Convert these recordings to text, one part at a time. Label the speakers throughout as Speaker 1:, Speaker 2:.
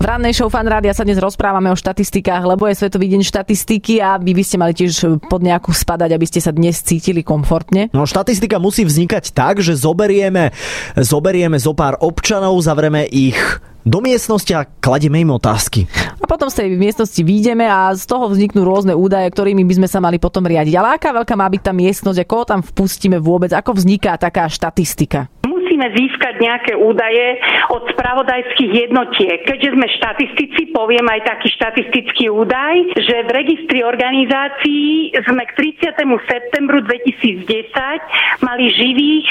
Speaker 1: V rannej show Fan Rádia sa dnes rozprávame o štatistikách, lebo je Svetový deň štatistiky a vy by ste mali tiež pod nejakú spadať, aby ste sa dnes cítili komfortne.
Speaker 2: No, štatistika musí vznikať tak, že zoberieme zo pár občanov, zavrieme ich do miestnosti a kladieme im otázky.
Speaker 1: A potom z tej miestnosti vyjdeme a z toho vzniknú rôzne údaje, ktorými by sme sa mali potom riadiť. Ale aká veľká má byť tá miestnosť a koho tam vpustíme vôbec? Ako vzniká taká štatistika?
Speaker 3: Musíme získať nejaké údaje od spravodajských jednotiek. Keďže sme štatistici, poviem aj taký štatistický údaj, že v registri organizácií sme k 30. septembru 2010 mali živých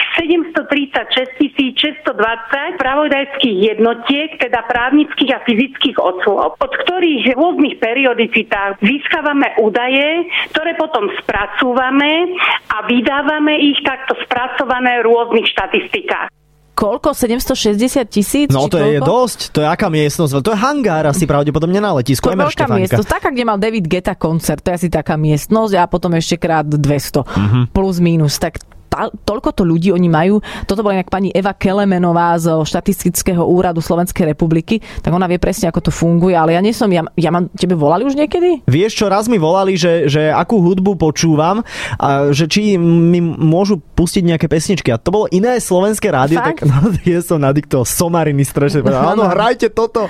Speaker 3: 736 620 spravodajských jednotiek, teda právnických a fyzických osôb, od ktorých v rôznych periodicitách získavame údaje, ktoré potom spracúvame a vydávame ich takto spracované v rôznych štatistikách.
Speaker 1: Koľko? 760 000?
Speaker 2: No to je dosť. To je aká miestnosť? To je hangár asi pravdepodobne na letisku.
Speaker 1: To je veľká miestnosť. Taká, kde mal David Guetta koncert. To je asi taká miestnosť a potom ešte krát 200. Plus minus. Tak toľko to ľudí oni majú. Toto bola inak pani Eva Kelemenová zo Štatistického úradu Slovenskej republiky, tak ona vie presne, ako to funguje, ale ja nie som, ja mám, tebe volali už niekedy?
Speaker 2: Vieš čo, raz mi volali, že akú hudbu počúvam a že či mi môžu pustiť nejaké pesničky a to bolo iné slovenské rádio,
Speaker 1: fakt?
Speaker 2: Tak no, ja som nadiktoval somariny strašne. Áno, hrajte toto.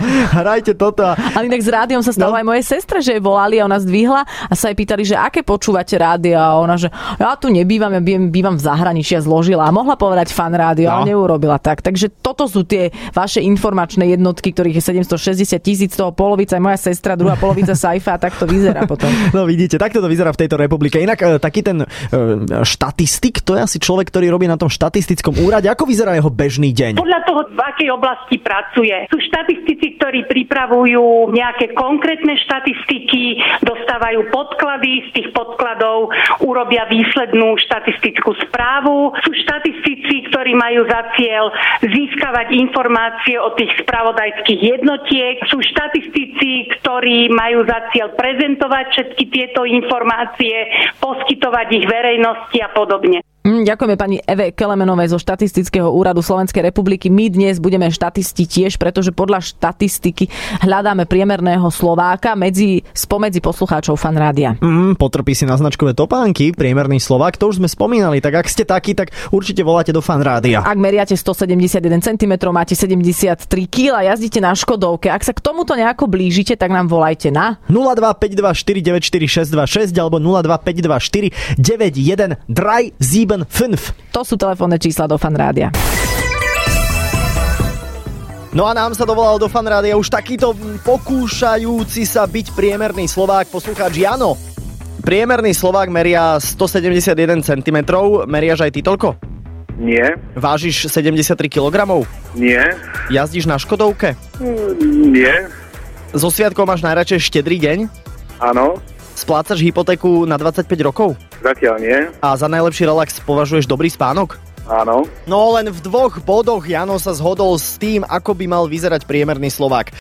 Speaker 1: Ale inak s rádiom sa stalo aj mojej sestre, že jej volali a ona zdvihla a sa jej pýtali, že aké počúvate rádio a ona, že ja tu nebývam, ja bývam v zahraničia, zložila a mohla povedať Fan Rádio, ale neurobila tak. Takže toto sú tie vaše informačné jednotky, ktorých je 760 000, toho polovica je moja sestra, druhá polovica Saifa a tak to vyzerá potom.
Speaker 2: No vidíte, takto to vyzerá v tejto republike. Inak taký ten štatistik, to je asi človek, ktorý robí na tom štatistickom úrade. Ako vyzerá jeho bežný deň?
Speaker 3: Podľa toho, v akej oblasti pracuje. Sú štatistici, ktorí pripravujú nejaké konkrétne štatistiky, dostávajú podklady, z tých podkladov urobia výslednú štatistickú správu. Sú štatistici, ktorí majú za cieľ získavať informácie od tých spravodajských jednotiek. Sú štatistici, ktorí majú za cieľ prezentovať všetky tieto informácie, poskytovať ich verejnosti a podobne.
Speaker 1: Ďakujeme pani Eve Kelemenovej zo Štatistického úradu Slovenskej republiky. My dnes budeme štatisti tiež, pretože podľa štatistiky hľadáme priemerného Slováka spomedzi poslucháčov Fan Rádia.
Speaker 2: Potrpí si na značkové topánky, priemerný Slovák, to už sme spomínali, tak ak ste takí, tak určite voláte do Fan Rádia.
Speaker 1: Ak meriate 171 cm, máte 73 kg a jazdíte na Škodovke, ak sa k tomuto nejako blížite, tak nám volajte na
Speaker 2: 0252 494 626 alebo 0252 491 375.
Speaker 1: To sú telefónne čísla do Fan Rádia.
Speaker 2: No a nám sa dovolal do Fan Rádia už takýto pokúšajúci sa byť priemerný Slovák, poslucháč Jano. Priemerný Slovák meria 171 cm. Meriaš aj ty toľko?
Speaker 4: Nie.
Speaker 2: Vážiš 73 kg?
Speaker 4: Nie.
Speaker 2: Jazdíš na Škodovke?
Speaker 4: Nie.
Speaker 2: So sviatkom máš najradšej štedrý deň?
Speaker 4: Áno.
Speaker 2: Splácaš hypotéku na 25 rokov?
Speaker 4: Zatiaľ nie.
Speaker 2: A za najlepší relax považuješ dobrý spánok?
Speaker 4: Áno.
Speaker 2: No len v 2 bodoch Jano sa zhodol s tým, ako by mal vyzerať priemerný Slovák.